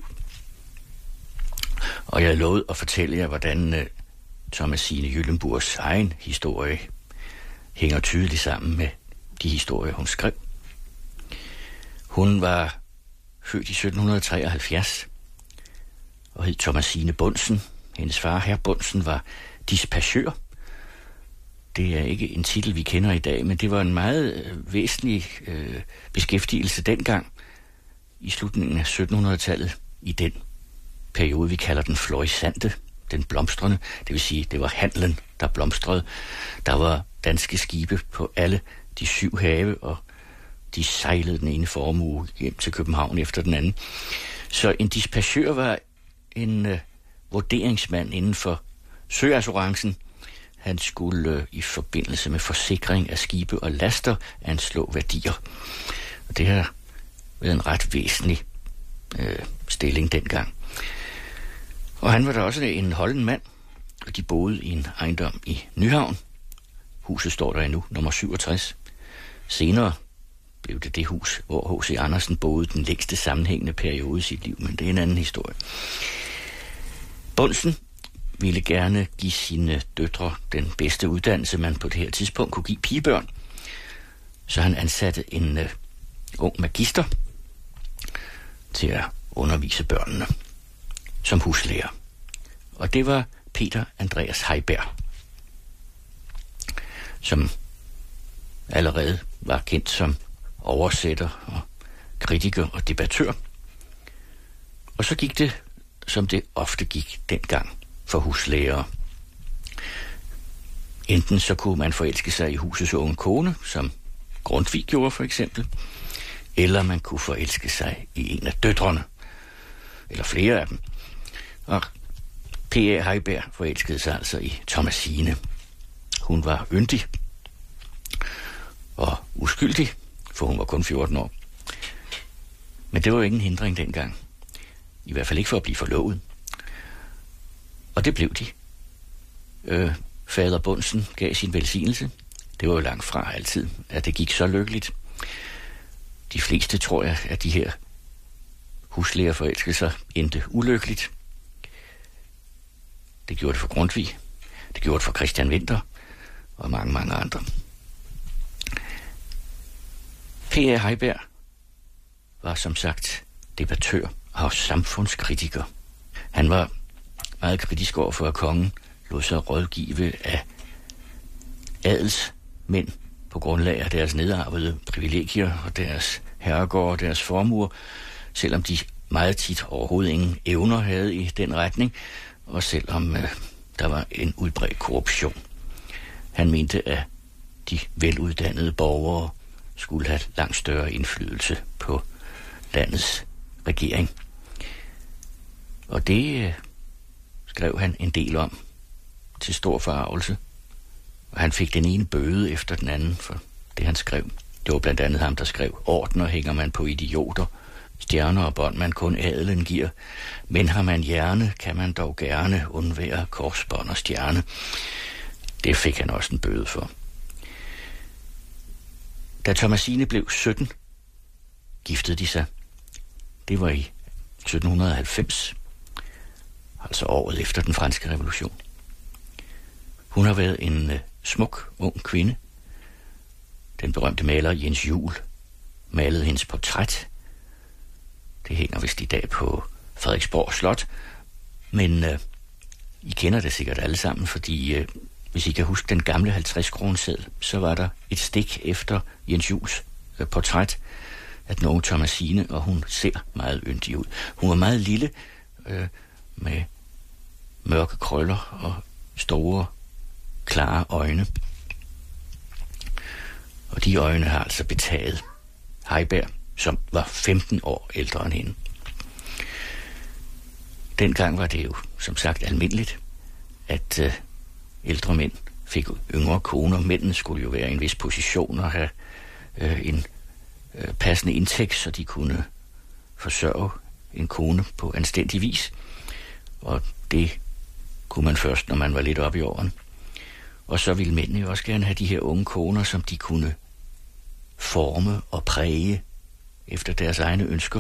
D: Og jeg har lovet at fortælle jer, hvordan Thomasine Gyllenburgs egen historie hænger tydeligt sammen med de historier, hun skrev. Hun var født i 1773 og hed Thomasine Bundsen. Hendes far, herr Bundsen, var dispachør. Det er ikke en titel, vi kender i dag, men det var en meget væsentlig beskæftigelse dengang i slutningen af 1700-tallet, i den periode, vi kalder den florissante, den blomstrende. Det vil sige, det var handlen, der blomstrede. Der var danske skibe på alle de 7 have, og de sejlede den ene formue hjem til København efter den anden. Så en dispachør var en vurderingsmand inden for søassurancen. Han skulle i forbindelse med forsikring af skibe og laster anslå værdier. Og det har været en ret væsentlig stilling dengang. Og han var da også en holden mand, og de boede i en ejendom i Nyhavn. Huset står der endnu, nummer 67. Senere blev det hus, hvor H.C. Andersen boede den længste sammenhængende periode i sit liv, men det er en anden historie. Bundsen ville gerne give sine døtre den bedste uddannelse, man på det her tidspunkt kunne give pigebørn. Så han ansatte en ung magister til at undervise børnene som huslærer. Og det var Peter Andreas Heiberg, som allerede var kendt som oversætter og kritiker og debattør. Og så gik det, som det ofte gik dengang for huslærere. Enten så kunne man forelske sig i husets unge kone, som Grundtvig gjorde for eksempel, eller man kunne forelske sig i en af døtrene, eller flere af dem. Og P.A. Heiberg forelskede sig altså i Thomasine. Hun var yndig og uskyldig, for hun var kun 14 år. Men det var jo ingen hindring dengang. I hvert fald ikke for at blive forlovet. Og det blev de. Fader Bundsen gav sin velsignelse. Det var jo langt fra altid, at det gik så lykkeligt. De fleste, tror jeg, at de her huslærerforelskelser endte ulykkeligt. Det gjorde det for Grundtvig. Det gjorde det for Christian Winther og mange, mange andre. P.A. Heiberg var som sagt debattør og samfundskritiker. Han var meget kritisk over for, at kongen lod sig rådgive af adelsmænd på grundlag af deres nedarvede privilegier og deres herregård og deres formuer, selvom de meget tit overhovedet ingen evner havde i den retning, og selvom der var en udbredt korruption. Han mente, at de veluddannede borgere skulle have langt større indflydelse på landets regering. Og det skrev han en del om til stor forargelse. Og han fik den ene bøde efter den anden for det, han skrev. Det var blandt andet ham, der skrev: "Ordner hænger man på idioter, stjerner og bånd man kun adelen giver, men har man hjerne, kan man dog gerne undvære korsbånd og stjerne." Det fik han også en bøde for. Da Thomasine blev 17, giftede de sig. Det var i 1790, altså året efter den franske revolution. Hun har været en smuk, ung kvinde. Den berømte maler Jens Juel malede hendes portræt. Det hænger vist i dag på Frederiksborg Slot. Men I kender det sikkert alle sammen, fordi hvis I kan huske den gamle 50-kroneseddel, så var der et stik efter Jens Juels portræt af den unge Thomasine, og hun ser meget yndig ud. Hun var meget lille, med mørke krøller og store, klare øjne. Og de øjne har altså betaget Heiberg, som var 15 år ældre end hende. Dengang var det jo, som sagt, almindeligt, at ældre mænd fik yngre koner. Mændene skulle jo være i en vis position og have en passende indtægt, så de kunne forsørge en kone på anstændig vis. Og det kunne man først, når man var lidt oppe i årene. Og så ville mændene jo også gerne have de her unge koner, som de kunne forme og præge efter deres egne ønsker.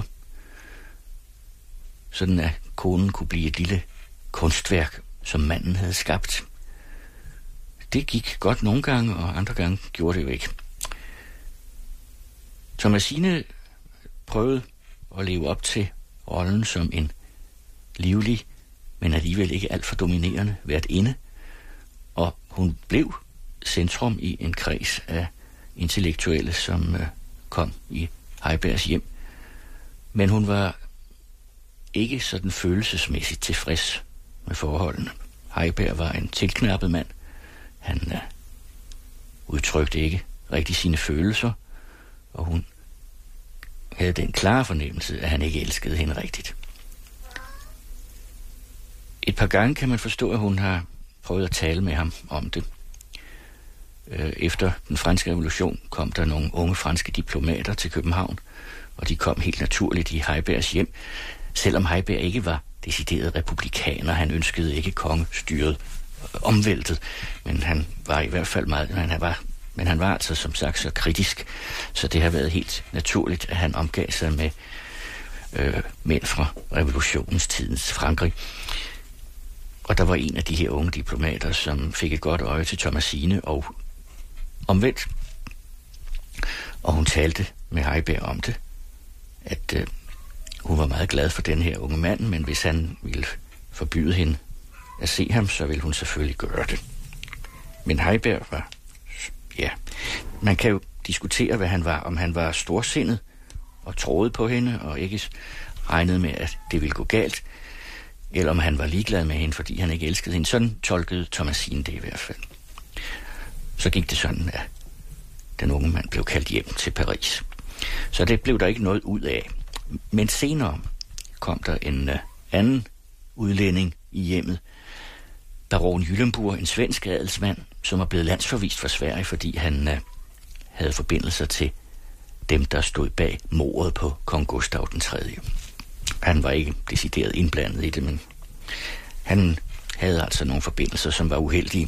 D: Sådan at konen kunne blive et lille kunstværk, som manden havde skabt. Det gik godt nogle gange, og andre gange gjorde det jo ikke. Thomasine prøvede at leve op til rollen som en livlig, men alligevel ikke alt for dominerende værtinde, og hun blev centrum i en kreds af intellektuelle, som kom i Heibergs hjem. Men hun var ikke sådan følelsesmæssigt tilfreds med forholdene. Heiberg var en tilknappet mand. Han udtrykte ikke rigtig sine følelser, og hun havde den klare fornemmelse, at han ikke elskede hende rigtigt. Et par gange kan man forstå, at hun har prøvet at tale med ham om det. Efter den franske revolution kom der nogle unge franske diplomater til København, og de kom helt naturligt i Heibergs hjem, selvom Heiberg ikke var decideret republikaner. Han ønskede ikke kongestyret omvæltet, men han var i hvert fald meget, men han var altså som sagt så kritisk, så det har været helt naturligt, at han omgav sig med mænd fra revolutionens tidens Frankrig. Og der var en af de her unge diplomater, som fik et godt øje til Thomasine og omvendt. Og hun talte med Heiberg om det, at hun var meget glad for den her unge mand, men hvis han ville forbyde hende at se ham, så ville hun selvfølgelig gøre det. Men Heiberg var, ja, man kan jo diskutere, hvad han var, om han var storsindet og troede på hende, og ikke regnede med, at det ville gå galt, eller om han var ligeglad med hende, fordi han ikke elskede hende. Sådan tolkede Thomasine det i hvert fald. Så gik det sådan, at den unge mand blev kaldt hjem til Paris. Så det blev der ikke noget ud af. Men senere kom der en anden udlænding i hjemmet, baron Gyllenbourg, en svensk adelsmand, som var blevet landsforvist fra Sverige, fordi han havde forbindelser til dem, der stod bag mordet på kong Gustav den 3. Han var ikke decideret indblandet i det, men han havde altså nogle forbindelser, som var uheldige.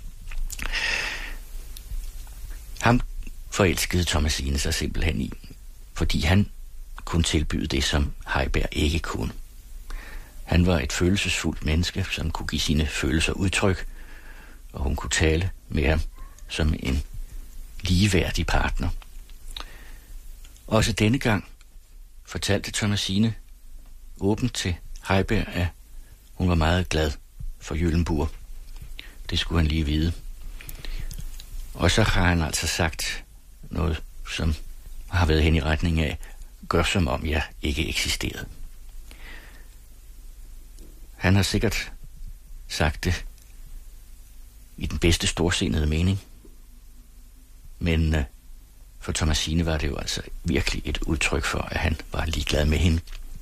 D: Ham forelskede Thomasine sig simpelthen i, fordi han kunne tilbyde det, som Heiberg ikke kunne. Han var et følelsesfuldt menneske, som kunne give sine følelser udtryk, og hun kunne tale med ham som en ligeværdig partner. Også denne gang fortalte Thomasine åbent til Heiberg, at hun var meget glad for Gyllenbourg. Det skulle han lige vide. Og så har han altså sagt noget, som har været hen i retning af, gør som om jeg ikke eksisterede. Han har sikkert sagt det i den bedste storsindede mening, men for Thomasine var det jo altså virkelig et udtryk for, at han var ligeglad med hende.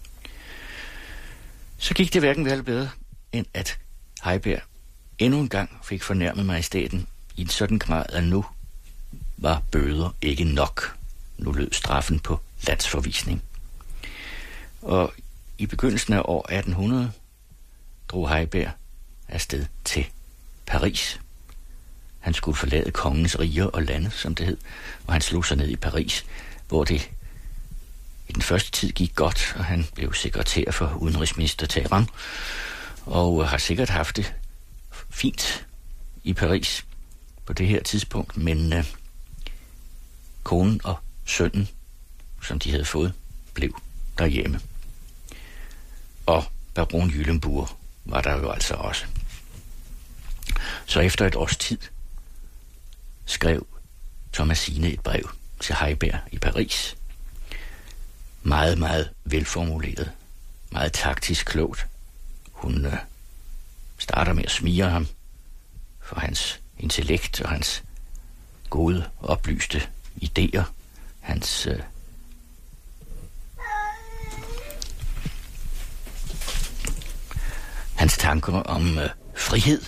D: Så gik det hverken vel bedre, end at Heiberg endnu en gang fik fornærmet majestæten i en sådan grad, at nu var bøder ikke nok. Nu lød straffen på landsforvisning. Og i begyndelsen af år 1800 drog Heiberg afsted til Paris. Han skulle forlade kongens riger og lande, som det hed, og han slog sig ned i Paris, hvor det i den første tid gik godt, og han blev sekretær for udenrigsminister Talleyrand, og har sikkert haft det fint i Paris på det her tidspunkt, men konen og sønnen, som de havde fået, blev derhjemme. Og baron Gyllenbourg var der jo altså også. Så efter et års tid skrev Thomasine et brev til Heiberg i Paris. Meget, meget velformuleret. Meget taktisk klogt. Hun starter med at smire ham for hans intellekt og hans gode, oplyste idéer. Hans tanker om frihed.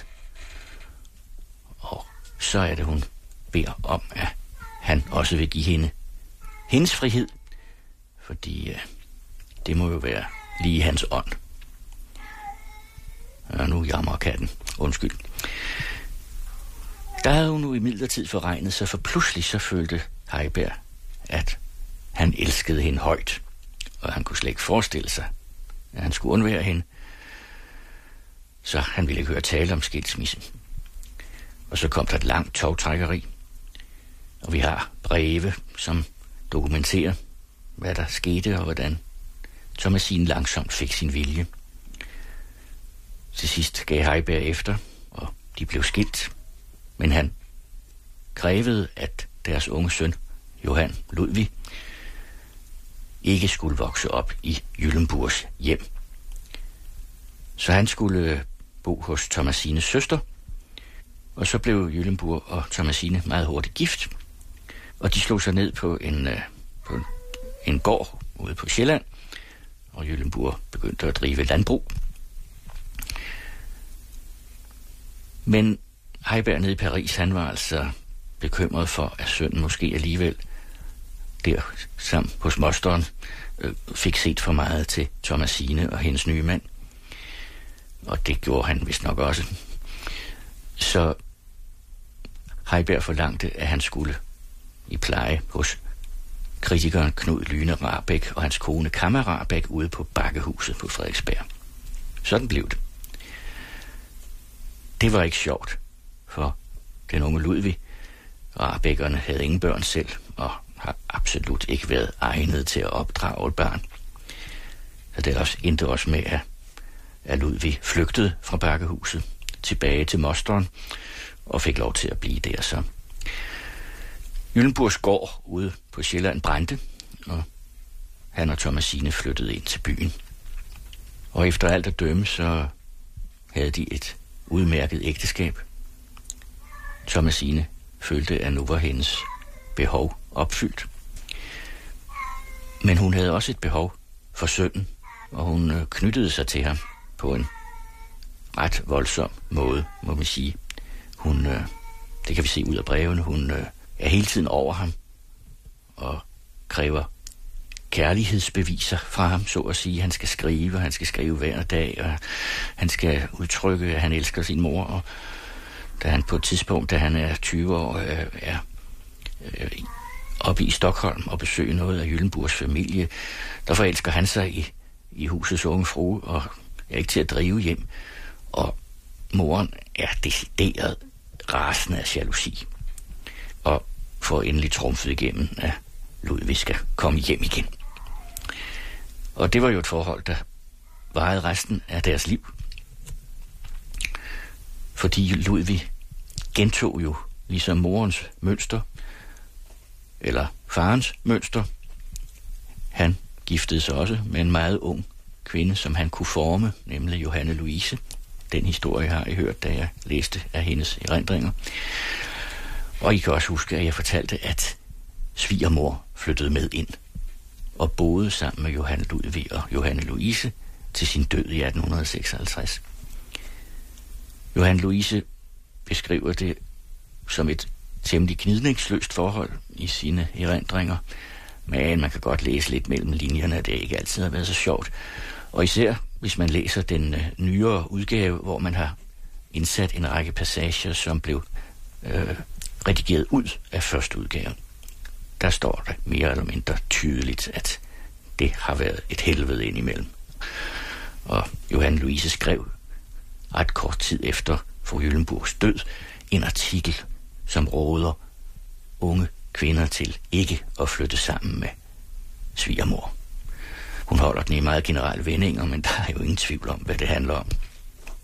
D: Og så er det, hun beder om, at han også vil give hende hendes frihed, fordi det må jo være lige hans ånd. Og nu jammer katten. Undskyld. Der havde hun nu imidlertid forregnet sig, for pludselig så følte Heiberg, at han elskede hende højt, og han kunne slet ikke forestille sig, at han skulle undvære hende. Så han ville ikke høre tale om skilsmisse. Og så kom der et langt tovtrækkeri, og vi har breve, som dokumenterer, hvad der skete og hvordan Thomasine langsomt fik sin vilje. Til sidst gav Heiberg efter, og de blev skilt. Men han krævede, at deres unge søn, Johan Ludvig, ikke skulle vokse op i Gyllenburgs hjem. Så han skulle bo hos Thomasines søster, og så blev Gyllenburg og Thomasine meget hurtigt gift, og de slog sig ned på en gård ude på Sjælland, og Gyllenburg begyndte at drive landbrug. Men Heiberg nede i Paris, han var altså bekymret for, at sønnen måske alligevel der sammen hos mosteren fik set for meget til Thomasine og hendes nye mand. Og det gjorde han vist nok også. Så Heiberg forlangte, at han skulle i pleje hos kritikeren Knud Lyne Rahbek og hans kone Kamma Rahbek ude på Bakkehuset på Frederiksberg. Sådan blev det. Det var ikke sjovt for den unge Ludvig. Rahbekerne havde ingen børn selv og har absolut ikke været egnet til at opdrage et barn. Så det endte også med, at Ludvig flygtede fra Bakkehuset tilbage til mosteren og fik lov til at blive der så. Gyllenburgs gård ude på Sjælland brændte, og han og Thomasine flyttede ind til byen. Og efter alt at dømme, så havde de et udmærket ægteskab. Thomasine følte, at nu var hendes behov opfyldt. Men hun havde også et behov for sønnen, og hun knyttede sig til ham på en ret voldsom måde, må man sige. Det kan vi se ud af brevene, hun er hele tiden over ham og kræver kærlighedsbeviser fra ham, så at sige. Han skal skrive hver dag, og han skal udtrykke, at han elsker sin mor. Og da han på et tidspunkt, da han er 20 år, er oppe i Stockholm og besøger noget af Gyllenburgs familie, der forelsker han sig i husets unge frue og er ikke til at drive hjem. Og moren er decideret rasende af jalousi og får endelig trumfet igennem, at Ludvig skal komme hjem igen. Og det var jo et forhold, der varede resten af deres liv. Fordi Ludvig gentog jo ligesom morens mønster, eller farens mønster. Han giftede sig også med en meget ung kvinde, som han kunne forme, nemlig Johanne Louise. Den historie har I hørt, da jeg læste af hendes erindringer. Og I kan også huske, at jeg fortalte, at svigermor flyttede med ind og boede sammen med Johanne Ludvig og Johanne Louise til sin død i 1856. Johanne Louise beskriver det som et temmelig gnidningsløst forhold i sine erindringer, men man kan godt læse lidt mellem linjerne, at det ikke altid har været så sjovt. Og især hvis man læser den nyere udgave, hvor man har indsat en række passager, som blev redigeret ud af første udgave. Der står der mere eller mindre tydeligt, at det har været et helvede indimellem. Og Johanne Louise skrev ret kort tid efter fru Gyllenburgs død en artikel, som råder unge kvinder til ikke at flytte sammen med svigermor. Hun holder den i meget generelle vendinger, men der er jo ingen tvivl om, hvad det handler om.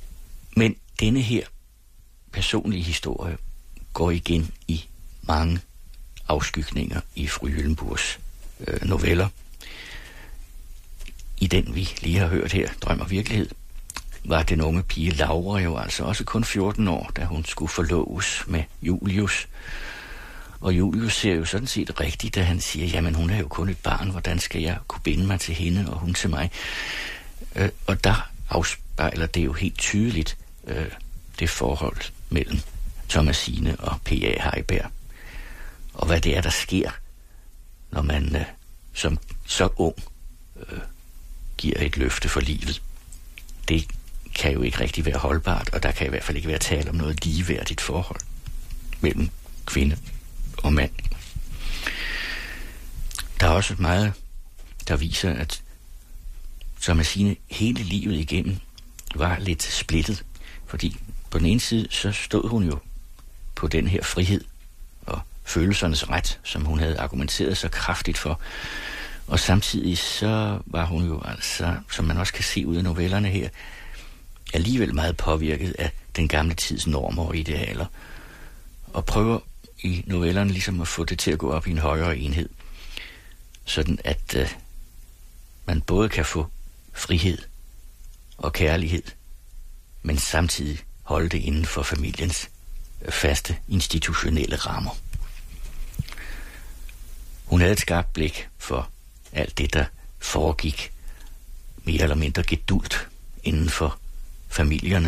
D: Men denne her personlige historie går igen i mange afskygninger i fru Gyllenbourgs noveller. I den, vi lige har hørt her, Drøm og Virkelighed, var den unge pige Laura jo altså også kun 14 år, da hun skulle forloves med Julius. Og Julius ser jo sådan set rigtigt, da han siger, jamen hun er jo kun et barn, hvordan skal jeg kunne binde mig til hende, og hun til mig? Og der afspejler det jo helt tydeligt det forhold mellem Thomasine og P.A. Heiberg. Og hvad det er, der sker, når man som så ung giver et løfte for livet. Det kan jo ikke rigtig være holdbart, og der kan i hvert fald ikke være tale om noget ligeværdigt forhold mellem kvinde og mand. Der er også meget, der viser, at Thomasine hele livet igennem var lidt splittet, fordi på den ene side, så stod hun jo på den her frihed og følelsernes ret, som hun havde argumenteret så kraftigt for. Og samtidig så var hun jo altså, som man også kan se ud af novellerne her, alligevel meget påvirket af den gamle tids normer og idealer, og prøver i novellerne ligesom at få det til at gå op i en højere enhed, sådan at man både kan få frihed og kærlighed, men samtidig holde det inden for familiens faste institutionelle rammer. Hun havde et skarpt blik for alt det, der foregik mere eller mindre gedulgt inden for familierne.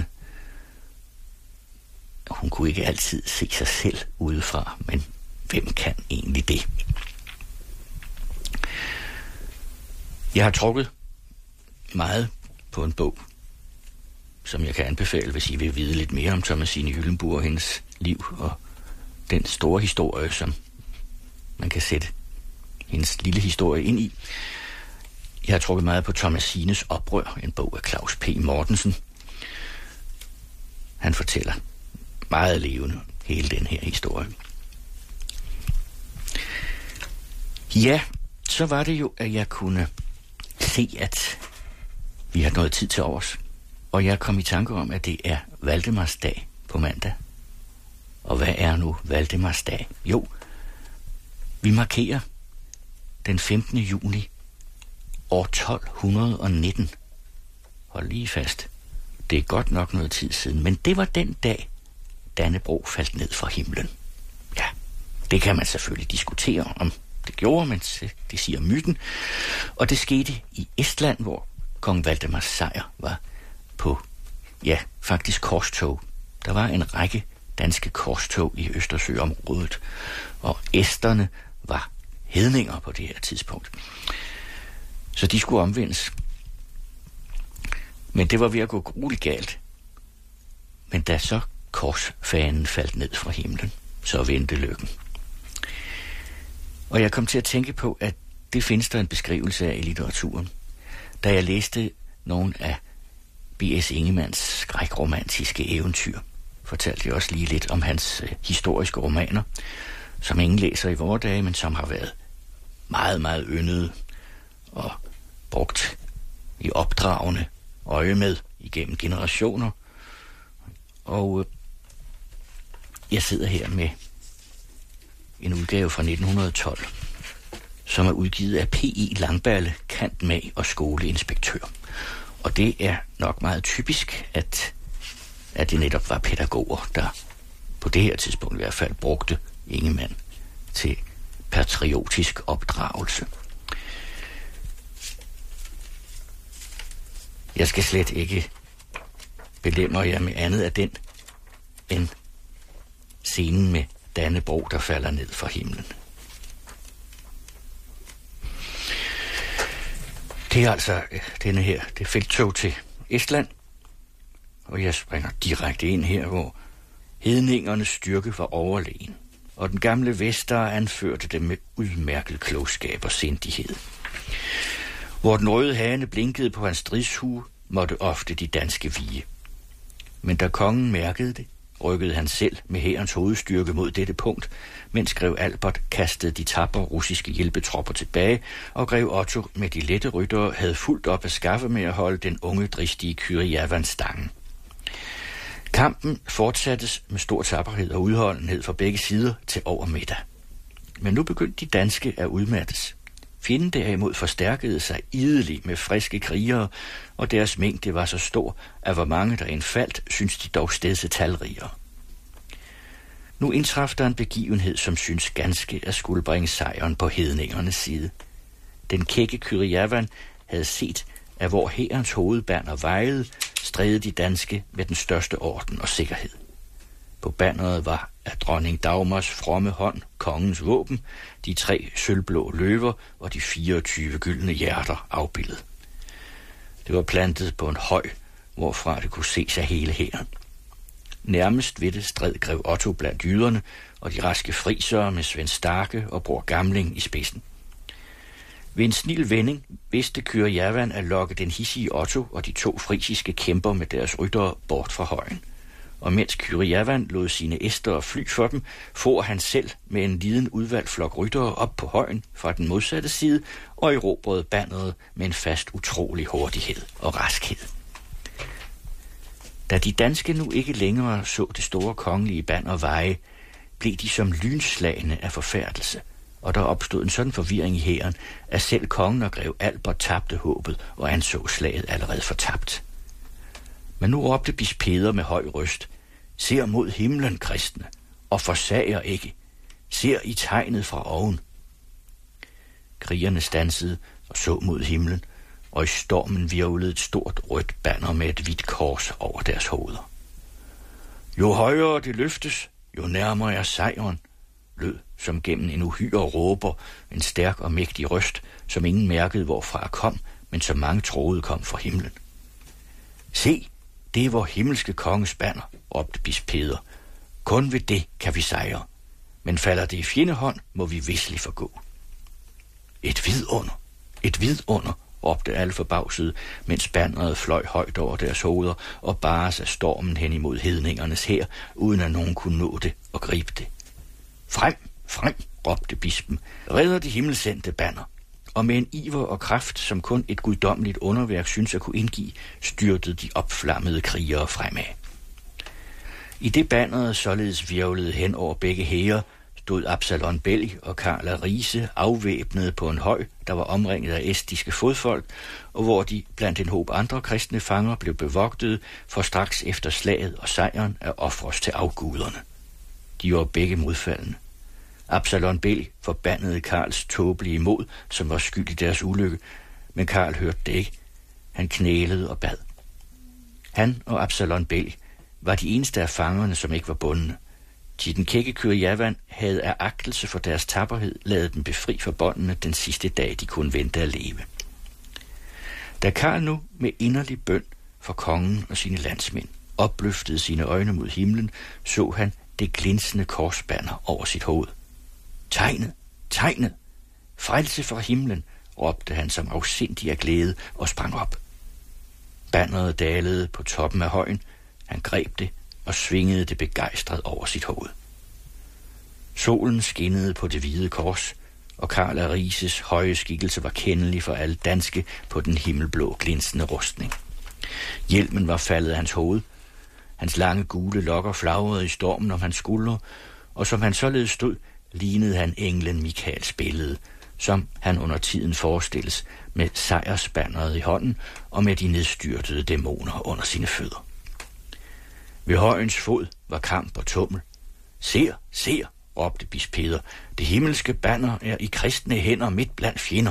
D: Hun kunne ikke altid se sig selv udefra, men hvem kan egentlig det? Jeg har trukket meget på en bog, som jeg kan anbefale, hvis I vil vide lidt mere om Thomasine Gyllenbourg og hendes liv og den store historie, som man kan sætte hendes lille historie ind i. Jeg har trukket meget på Thomasines oprør, en bog af Claus P. Mortensen. Han fortæller meget levende hele den her historie. Ja, så var det jo, at jeg kunne se, at vi har noget tid til overs. Og jeg kom i tanke om, at det er Valdemarsdag på mandag. Og hvad er nu Valdemarsdag? Jo, vi markerer den 15. juni år 1219. Hold lige fast. Det er godt nok noget tid siden, men det var den dag, Dannebrog faldt ned fra himlen. Ja, det kan man selvfølgelig diskutere om det gjorde, men det siger myten. Og det skete i Estland, hvor kong Valdemars sejr var på, ja, faktisk korstog. Der var en række danske korstog i Østersøområdet, og esterne var hedninger på det her tidspunkt. Så de skulle omvendes. Men det var ved at gå grueligt galt. Men da så korsfanen faldt ned fra himlen, så vendte lykken. Og jeg kom til at tænke på, at det findes der en beskrivelse af i litteraturen. Da jeg læste nogle af B.S. Ingemanns skrækromantiske eventyr, fortalte jeg også lige lidt om hans historiske romaner, som ingen læser i vore dage, men som har været meget, meget yndede og brugt i opdragende øje med igennem generationer. Og jeg sidder her med en udgave fra 1912, som er udgivet af P.I. Langballe, kantmag og skoleinspektør. Og det er nok meget typisk, at det netop var pædagoger, der på det her tidspunkt i hvert fald brugte Ingemann til patriotisk opdragelse. Jeg skal slet ikke belemre jer med andet af den, end scenen med Dannebrog, der falder ned fra himlen. Det er altså denne her, det felttog til Estland, og jeg springer direkte ind her, hvor hedningernes styrke var overlegen, og den gamle Vester anførte dem med udmærket klogskab og sindighed. Hvor den røde hane blinkede på hans stridshue, måtte ofte de danske vige. Men da kongen mærkede det, rykkede han selv med hærens hovedstyrke mod dette punkt, mens grev Albert kastede de tapre russiske hjælpetropper tilbage, og grev Otto med de lette ryttere havde fuldt op at skaffe med at holde den unge, dristige Kyrjavans stangen. Kampen fortsattes med stor tapperhed og udholdenhed fra begge sider til over middag. Men nu begyndte de danske at udmattes. Fjenden derimod forstærkede sig ideligt med friske krigere, og deres mængde var så stor, at hvor mange der indfaldt, synes de dog stedse talrigere. Nu indtraf der en begivenhed, som synes ganske at skulle bringe sejren på hedningernes side. Den kække Kyrjavan havde set, at hvor hærens hovedbanner vejede, strædede de danske med den største orden og sikkerhed. På banneret var af dronning Dagmars fromme hånd kongens våben, de 3 sølvblå løver og de 24 gyldne hjerter afbildet. Det var plantet på en høj, hvorfra det kunne ses af hele hæren. Nærmest ved det stred grev Otto blandt jyderne og de raske frisere med Svend Starke og bror Gamling i spidsen. Ved en snil vending vidste Kyrjavan at lokke den hidsige Otto og de 2 frisiske kæmper med deres ryttere bort fra højen. Og mens Kyrjavan lod sine æster fly for dem, for han selv med en liden udvalgt flok ryttere op på højen fra den modsatte side og erobrede banneret med en fast utrolig hurtighed og raskhed. Da de danske nu ikke længere så det store kongelige banner veje, blev de som lynslagene af forfærdelse, og der opstod en sådan forvirring i hæren, at selv kongen og grev Albert tabte håbet og anså slaget allerede fortabt. Men nu råbte bisp Peder med høj røst: "Ser mod himlen, kristne, og forsager ikke. Ser i tegnet fra oven." Krigerne stansede og så mod himlen, og i stormen virvlede et stort rødt banner med et hvidt kors over deres hoveder. "Jo højere det løftes, jo nærmere er sejren," lød som gennem en uhyre råber en stærk og mægtig røst, som ingen mærkede hvorfra kom, men som mange troede kom fra himlen. "Se, det er vor himmelske konges banner," råbte bisp Peder. "Kun ved det kan vi sejre, men falder det i fjendehånd, må vi visselig forgå." "Et vidunder, et vidunder," råbte alle forbavsede, mens banneret fløj højt over deres hoveder og bares af stormen hen imod hedningernes hær, uden at nogen kunne nå det og gribe det. "Frem, frem," råbte bispen, "redder de himmelsendte banner." Og med en iver og kraft, som kun et guddommeligt underværk synes at kunne indgive, styrtede de opflammede krigere fremad. I det banneret således virvlede hen over begge hære, stod Absalon Bell og Karl af Rise afvæbnede på en høj, der var omringet af estiske fodfolk, og hvor de blandt en håb andre kristne fanger blev bevogtet for straks efter slaget og sejren at ofres til afguderne. De var begge modfaldende. Absalon Bell forbandede Karls tåbelige mod, som var skyld i deres ulykke, men Karl hørte det ikke. Han knælede og bad. Han og Absalon Bell var de eneste af fangerne, som ikke var bundne. Den kække Kyrjavan havde af agtelse for deres tapperhed ladet dem befri for båndene den sidste dag, de kunne vente at leve. Da Karl nu med inderlig bøn for kongen og sine landsmænd opløftede sine øjne mod himlen, så han det glinsende korsbanner over sit hoved. "Tegnet, tegnet! Frelse fra himlen!" råbte han som afsindig af glæde og sprang op. Banneret dalede på toppen af højen. Han greb det og svingede det begejstret over sit hoved. Solen skinnede på det hvide kors, og Karl af Rises høje skikkelse var kendelig for alle danske på den himmelblå glinsende rustning. Hjelmen var faldet af hans hoved. Hans lange gule lokker flagrede i stormen om hans skuldre, og som han således stod, lignede han englen Mikaels billede, som han under tiden forestilles med sejrsbanneret i hånden og med de nedstyrtede dæmoner under sine fødder. Ved højens fod var kamp og tummel. "Ser, ser," råbte bisp Peder, "det himmelske banner er i kristne hænder midt blandt fjender."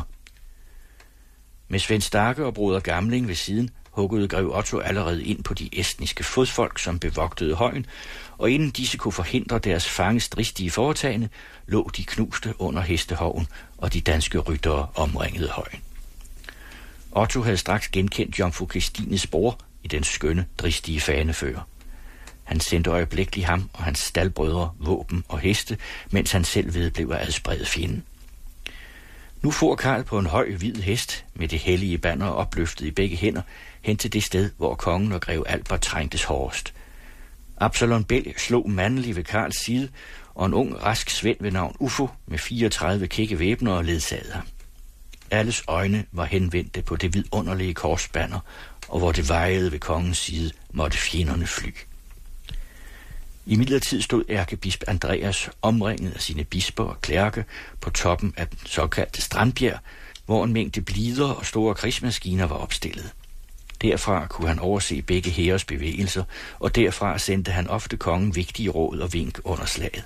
D: Med Svend Starke og broder Gamling ved siden huggede grev Otto allerede ind på de estniske fodfolk, som bevogtede højen, og inden disse kunne forhindre deres fanges dristige foretagende, lå de knuste under hestehoven, og de danske ryttere omringede højen. Otto havde straks genkendt jomfru Kristines bror i den skønne, dristige fanefører. Han sendte øjeblikkeligt ham og hans staldbrødre våben og heste, mens han selv vedblev at adsprede fjenden. Nu for Karl på en høj, hvid hest med det hellige banner opløftet i begge hænder hen til det sted, hvor kongen og grev Albert trængtes hårdest. Absalon Bell slog mandelig ved Karls side, og en ung, rask svend ved navn Ufo med 34 kække væbnere ledsagede ham. Alles øjne var henvendte på det vidunderlige korsbanner, og hvor det vejede ved kongens side, måtte fjenderne fly. Imidlertid stod ærkebisp Andreas omringet af sine bisper og klærke på toppen af den såkaldte Strandbjerg, hvor en mængde blider og store krigsmaskiner var opstillet. Derfra kunne han overse begge hæres bevægelser, og derfra sendte han ofte kongen vigtige råd og vink under slaget.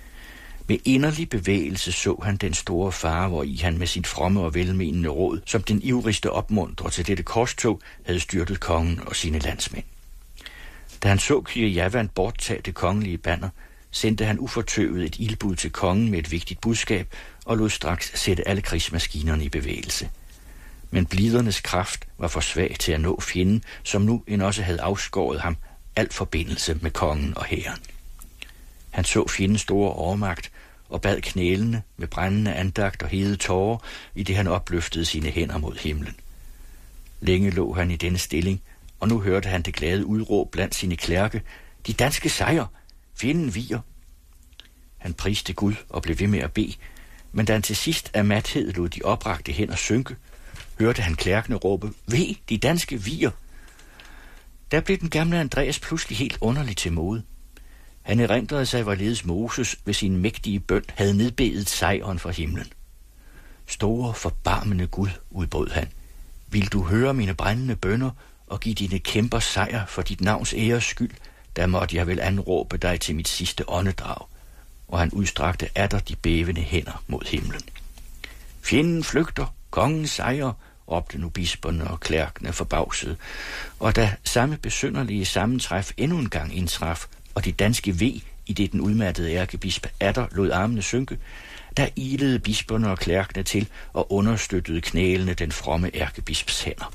D: Med inderlig bevægelse så han den store fare, hvori han med sit fromme og velmenende råd, som den ivrigste opmuntrer til dette korstog, havde styrtet kongen og sine landsmænd. Da han så Kyrie Javan borttage det kongelige banner, sendte han ufortøvet et ildbud til kongen med et vigtigt budskab og lod straks sætte alle krigsmaskinerne i bevægelse. Men blidernes kraft var for svag til at nå fjenden, som nu end også havde afskåret ham al forbindelse med kongen og hæren. Han så fjendens store overmagt og bad knælende med brændende andagt og hede tårer, i det han opløftede sine hænder mod himlen. Længe lå han i denne stilling, og nu hørte han det glade udråb blandt sine klærke: "De danske sejre! Fjenden viger!" Han priste Gud og blev ved med at bede, men da han til sidst af mathed lod de oprakte hænder synke, hørte han klærkene råbe: "Ve, de danske viger!" Der blev den gamle Andreas pludselig helt underlig til mode. Han erindrede sig, hvorledes Moses ved sin mægtige bøn havde nedbedet sejren fra himlen. "Store, forbarmende Gud," udbrød han, "vil du høre mine brændende bønner og give dine kæmper sejr for dit navns æres skyld, der måtte jeg vel anråbe dig til mit sidste åndedrag." Og han udstrakte atter de bævende hænder mod himlen. "Fjenden flygter, kongen sejrer," råbte nu bisperne og klærkene forbavsede, og da samme besynderlige sammentræf endnu en gang indtraf, og de danske ve, i det den udmattede ærkebisp atter lod armene synke, der ilede bisperne og klærkene til og understøttede knælene den fromme ærkebisps hænder.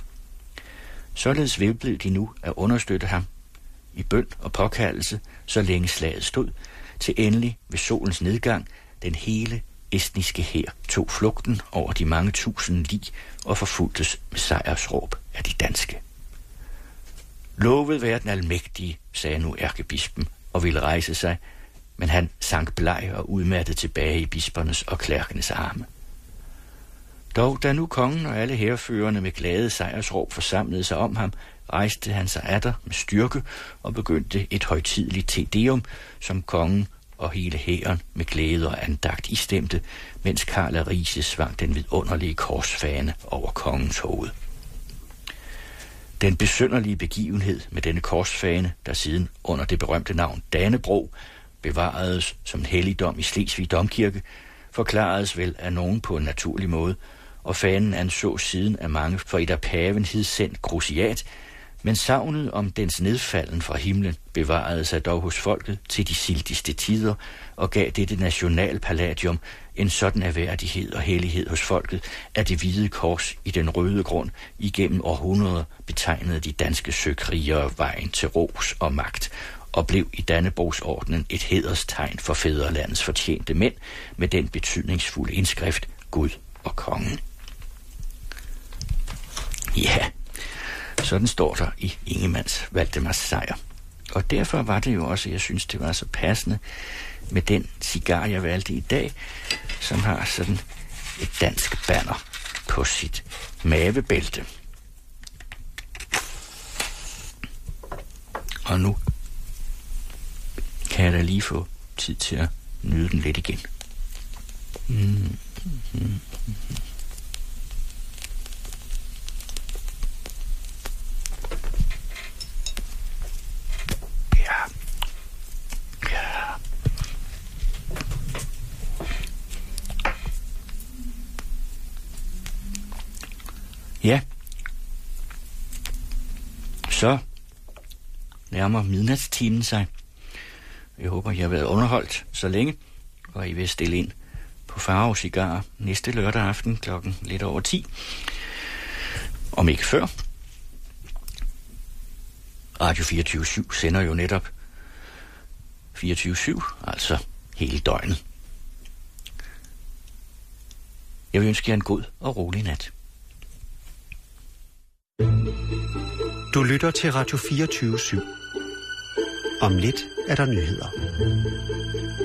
D: Således vedblev de nu at understøtte ham i bøn og påkaldelse, så længe slaget stod, til endelig ved solens nedgang den hele estniske hær tog flugten over de mange tusind lig og forfulgtes med sejrsråb af de danske. "Lovet være den almægtige," sagde nu ærkebispen og ville rejse sig, men han sank bleg og udmattet tilbage i bispernes og klærkenes arme. Dog da nu kongen og alle hærførerne med glade sejrsråb forsamlede sig om ham, rejste han sig atter med styrke og begyndte et højtideligt Te Deum, som kongen og hele hæren med glæde og andagt istemte, mens Karl af Riise svang den vidunderlige korsfane over kongens hoved. Den besynderlige begivenhed med denne korsfane, der siden under det berømte navn Dannebrog bevaredes som en helligdom i Slesvig Domkirke, forklaredes vel af nogen på en naturlig måde, og fanen anså siden af mange for et af paven hidsendt kruciat, men savnet om dens nedfalden fra himlen bevarede sig dog hos folket til de sildigste tider og gav dette nationalpalladium en sådan erhverdighed og hellighed hos folket, at det hvide kors i den røde grund igennem århundreder betegnede de danske søkrigere vejen til ros og magt, og blev i Dannebrogsordenen et hæderstegn for fædrelandets fortjente mænd med den betydningsfulde indskrift Gud og kongen. Ja, sådan står der i Ingemanns Valdemars Sejr. Og derfor var det jo også, jeg synes, det var så passende med den cigar, jeg valgte i dag, som har sådan et dansk banner på sit mavebælte. Og nu kan jeg da lige få tid til at nyde den lidt igen. Ja, så nærmer midnatstimen sig. Jeg håber, I har været underholdt så længe, og I vil stille ind på Farve Cigar næste lørdag aften klokken lidt over 10. Om ikke før. Radio 24/7 sender jo netop 24/7, altså hele døgnet. Jeg vil ønske jer en god og rolig nat.
B: Du lytter til Radio 24/7. Om lidt er der nyheder.